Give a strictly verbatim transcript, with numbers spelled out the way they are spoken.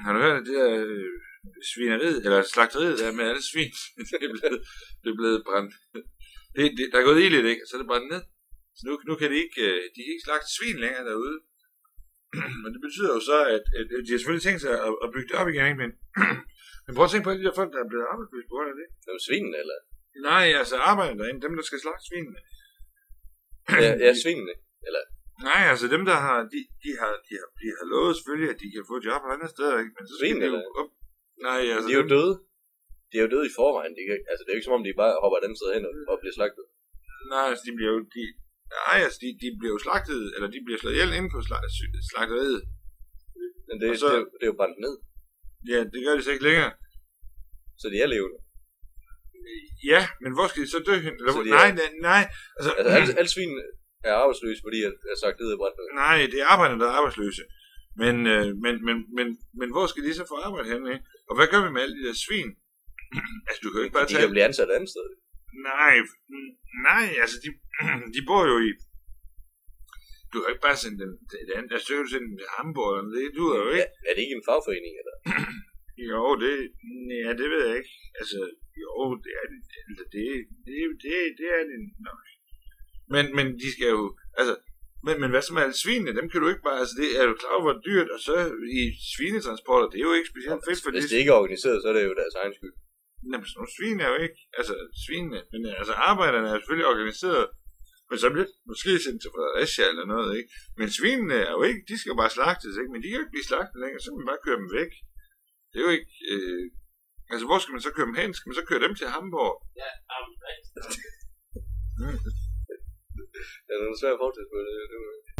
har du hørt det der øh, svineriet, eller slagteriet der med alle svin? det, er blevet, det er blevet brændt. Det, det, der er gået ild i det, ikke? Så er det brændt ned. Så nu, nu kan de ikke, de kan ikke slagte svin længere derude. Men det betyder jo så, at, at de har selvfølgelig tænkt sig at, at bygge det op igen, ikke? Men, men prøv at tænke på alle de der folk, der er blevet arbejdsløse på grund af det. Det er jo svinen, eller? Nej, altså arbejderne derinde, dem der skal slagte svinene. ja, ja, svinene, eller? Nej, altså dem der har, de, de har, de har, de har lovet selvfølgelig, at de kan få job på andre steder, ikke? Men så Svin, eller? Op. Nej, altså de er jo dem... døde. De er jo døde i forvejen. De kan, altså det er jo ikke som om, de bare hopper den sted hen og, og bliver slagtet. Nej, altså de bliver jo, de, nej, altså de, de bliver jo slagtet, eller de bliver slået ihjel inde på slag, slagteriet. Men det, så, det, er jo, det er jo brændt ned. Ja, det gør de så ikke længere. Så de er levende. Ja, men hvor skal de så dø hen? Eller, så nej, er, nej, nej. Altså, altså alle, alle svin er arbejdsløse, fordi at, at slagteriet er brændt ned. Nej, det er arbejderne, der er arbejdsløse. Men, øh, men, men, men, men hvor skal de så få arbejde henne? Ikke? Og hvad gør vi med alle de der svin? altså, du kan jo ikke bare de tage... De kan blive ansat et andet sted. Nej, nej, altså, de, de bor jo i... Du kan ikke bare sende dem til et andet... Altså, du kan sende dem til Hamburg, eller det du er jo ikke... Ja, er det ikke en fagforening, eller? jo, det... Ja, det ved jeg ikke. Altså, jo, det er det. Det, det, det, det er det nok. Men, men de skal jo... Altså... Men, men hvad så med alle svinene? Dem kan du ikke bare... Altså, det er jo klar over, hvor dyrt, og så i svinetransporter, det er jo ikke specielt fedt for det. Hvis det ikke er organiseret, så er det jo deres egen skyld. Jamen, sådan nogle svin er jo ikke... Altså, svinene... Men altså, arbejderne er jo selvfølgelig organiseret. Men så bliver det måske sendt til Fredericia eller noget, ikke? Men svinene er jo ikke... De skal jo bare slagtes, ikke? Men de kan jo ikke blive slagtet længere, så kan man bare køre dem væk. Det er jo ikke... Øh... Altså, hvor skal man så køre dem hen? Skal man så køre dem til Hamburg? Ja, Hamburg. Det er noget svært at fortælle på det.